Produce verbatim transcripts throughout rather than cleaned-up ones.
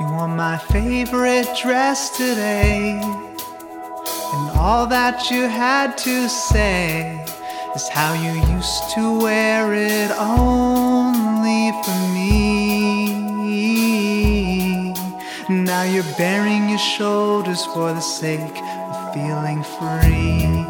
You wore my favorite dress today, and all that you had to say is how you used to wear it only for me. Now you're baring your shoulders for the sake of feeling free.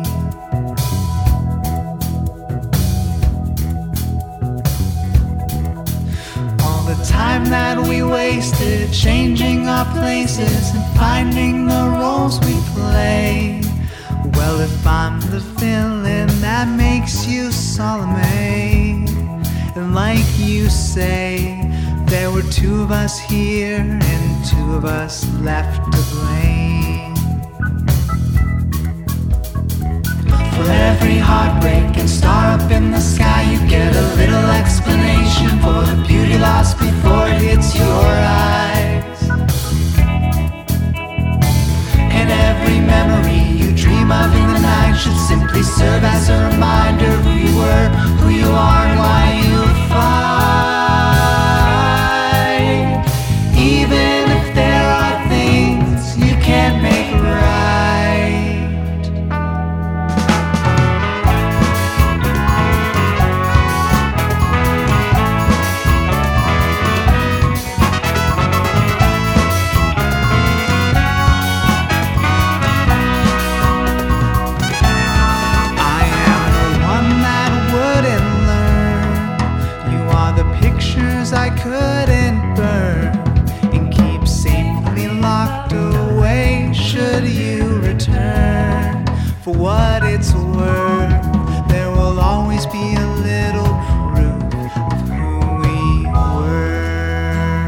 All the time that we wasted changing our places and finding the roles we play. Well, if I'm the villain, that makes you Salome. And like you say, there were two of us here and two of us left to blame. For every heartbreak and star up in the sky, you get a little explanation for the beauty lost before it hits your eyes. And every memory you dream of in the night should simply serve as a reminder who you were, who you are, and why you fight. Even if there are things you can't make right. I am the one that wouldn't learn. You are the pictures I couldn't burn and keep safely locked away should you return. For what it's worth, there will always be a little proof of who we were.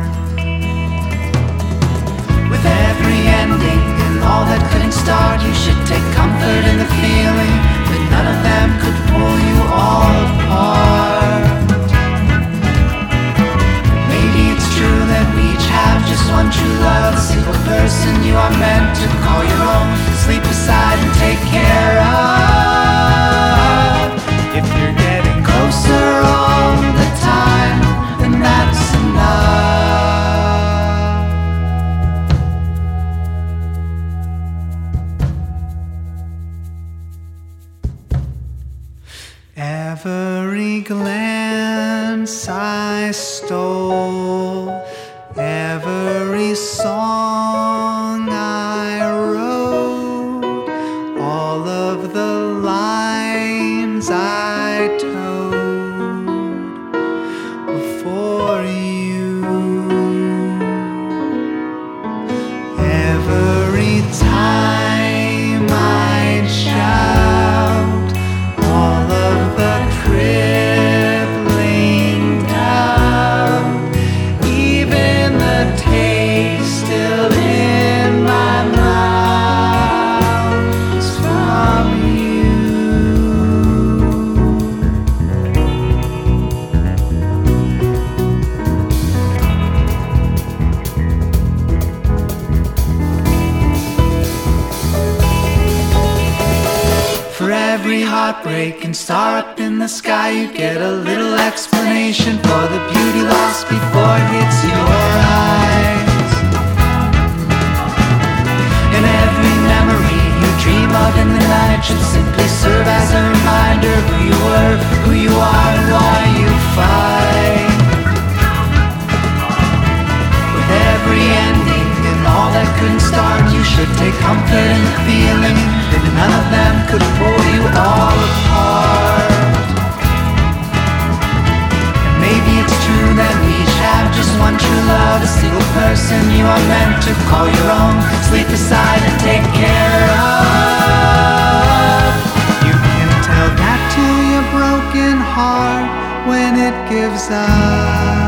With every ending and all that couldn't start, you should take comfort in the feeling that none of them could pull you all apart. Maybe it's true that we each have just one true love, a single person you are meant to call your own, sleep beside and take care of. If you're getting closer all the time, then that's enough. Every glance I stole, every song I wrote, all of the lines I told were for you. Every time I'd shout, all of the crippling doubt, even the taste still in my mouth is from you. For every heartbreak and star up in the sky, you get a little explanation for the beauty lost before it hits your eyes. And every memory you dream of in the night should simply serve as a reminder who you were, who you are, and why you fight. With every ending and all that couldn't start, you should take comfort in the feeling that none of them could pull you all apart. And maybe it's true that we each have just one true love, a single person you are meant to call your own, sleep beside and take care of. You can tell that to your broken heart when it gives up.